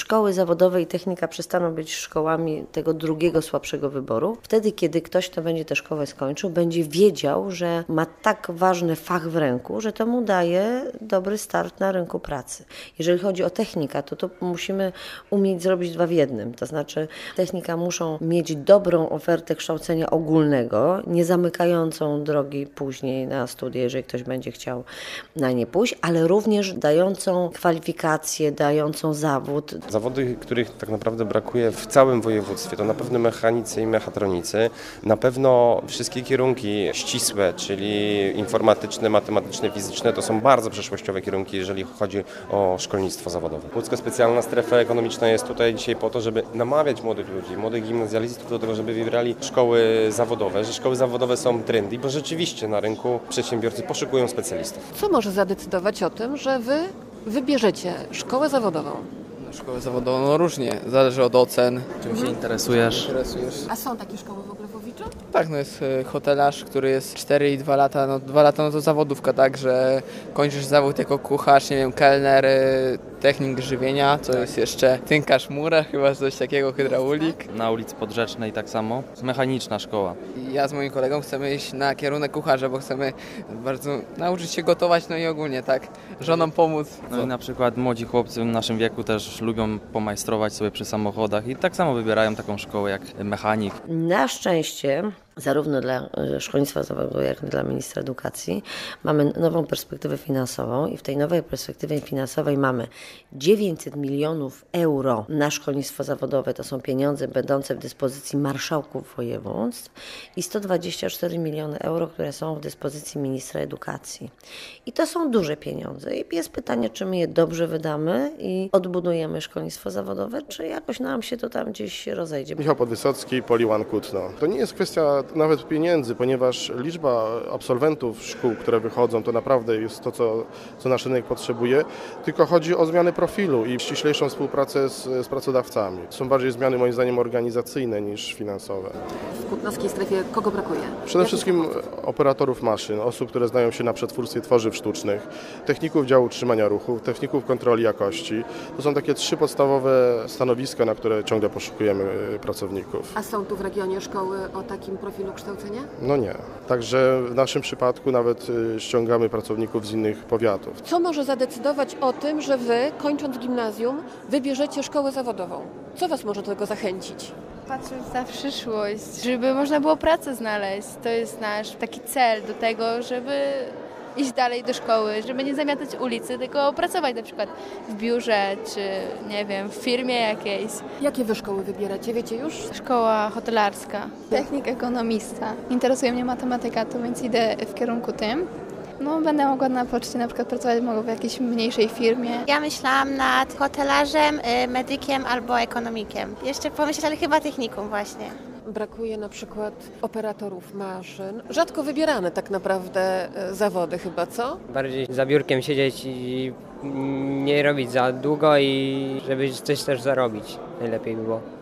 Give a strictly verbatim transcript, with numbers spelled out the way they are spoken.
szkoły zawodowe i technika przestaną być szkołami tego drugiego, słabszego wyboru. Wtedy, kiedy ktoś, kto będzie tę szkołę skończył, będzie wiedział, że ma tak ważny fach w ręku, że to mu daje dobry start na rynku pracy. Jeżeli chodzi o technika, to to musimy umieć zrobić dwa w jednym. To znaczy technika muszą mieć dobrą ofertę kształcenia ogólnego, nie zamykającą drogi później na studia, jeżeli ktoś będzie chciał na nie pójść, ale również dającą kwalifikacje, dającą zawód. Zawody, których tak naprawdę brakuje w całym województwie, to na pewno mechanicy i mechatronicy, na pewno wszystkie kierunki ścisłe, czyli informatyczne, matematyczne, fizyczne, to są bardzo przeszłościowe kierunki, jeżeli chodzi o szkolnictwo zawodowe. Łódzka Specjalna Strefa Ekonomiczna jest tutaj dzisiaj po to, żeby namawiać młodych ludzi, młodych gimnazjalistów do tego, żeby wybierali szkoły zawodowe, że szkoły zawodowe są trendy, bo rzeczywiście na rynku przedsiębiorcy poszukują specjalistów. Co może zadecydować o tym, że wy wybierzecie szkołę zawodową? Szkołę zawodową no różnie, zależy od ocen. Czym się interesujesz? interesujesz. A są takie szkoły w ogóle w Łowiczu? Tak, no jest y, hotelarz, który jest cztery i dwa lata, no dwa lata no to zawodówka, tak, że kończysz zawód jako kucharz, nie wiem, kelner, y, technik żywienia, co jest jeszcze tynkarz mura, chyba coś takiego, hydraulik. Na ulicy Podrzecznej tak samo. Mechaniczna szkoła. I ja z moim kolegą chcemy iść na kierunek kucharza, bo chcemy bardzo nauczyć się gotować, no i ogólnie tak, żonom pomóc. No i na przykład młodzi chłopcy w naszym wieku też lubią pomajstrować sobie przy samochodach i tak samo wybierają taką szkołę jak mechanik. Na szczęście, zarówno dla szkolnictwa zawodowego, jak i dla ministra edukacji, mamy nową perspektywę finansową i w tej nowej perspektywie finansowej mamy dziewięćset milionów euro na szkolnictwo zawodowe. To są pieniądze będące w dyspozycji marszałków województw i sto dwadzieścia cztery miliony euro, które są w dyspozycji ministra edukacji. I to są duże pieniądze. I jest pytanie, czy my je dobrze wydamy i odbudujemy szkolnictwo zawodowe, czy jakoś nam się to tam gdzieś rozejdzie. Michał Podwysocki, Poliwan Kutno. To nie jest kwestia nawet pieniędzy, ponieważ liczba absolwentów szkół, które wychodzą, to naprawdę jest to, co, co nasz rynek potrzebuje, tylko chodzi o zmianę profilu i ściślejszą współpracę z, z pracodawcami. Są bardziej zmiany moim zdaniem organizacyjne niż finansowe. W kutnowskiej strefie kogo brakuje? Przede wszystkim operatorów maszyn, osób, które znają się na przetwórstwie tworzyw sztucznych, techników działu utrzymania ruchu, techników kontroli jakości. To są takie trzy podstawowe stanowiska, na które ciągle poszukujemy pracowników. A są tu w regionie szkoły o takim profilu kształcenia? No nie. Także w naszym przypadku nawet ściągamy pracowników z innych powiatów. Co może zadecydować o tym, że wy, kończąc gimnazjum, wybierzecie szkołę zawodową? Co was może do tego zachęcić? Patrząc na przyszłość, żeby można było pracę znaleźć. To jest nasz taki cel do tego, żeby iść dalej do szkoły, żeby nie zamiatać ulicy, tylko pracować na przykład w biurze, czy nie wiem, w firmie jakiejś. Jakie wy szkoły wybieracie, wiecie już? Szkoła hotelarska, technik ekonomista. Interesuje mnie matematyka, to więc idę w kierunku tym. No, będę mogła na poczcie na przykład pracować mogę w jakiejś mniejszej firmie. Ja myślałam nad hotelarzem, medykiem albo ekonomikiem. Jeszcze pomyśleli chyba technikum właśnie. Brakuje na przykład operatorów maszyn. Rzadko wybierane tak naprawdę zawody chyba, co? Bardziej za biurkiem siedzieć i nie robić za długo i żeby coś też zarobić. Najlepiej by było.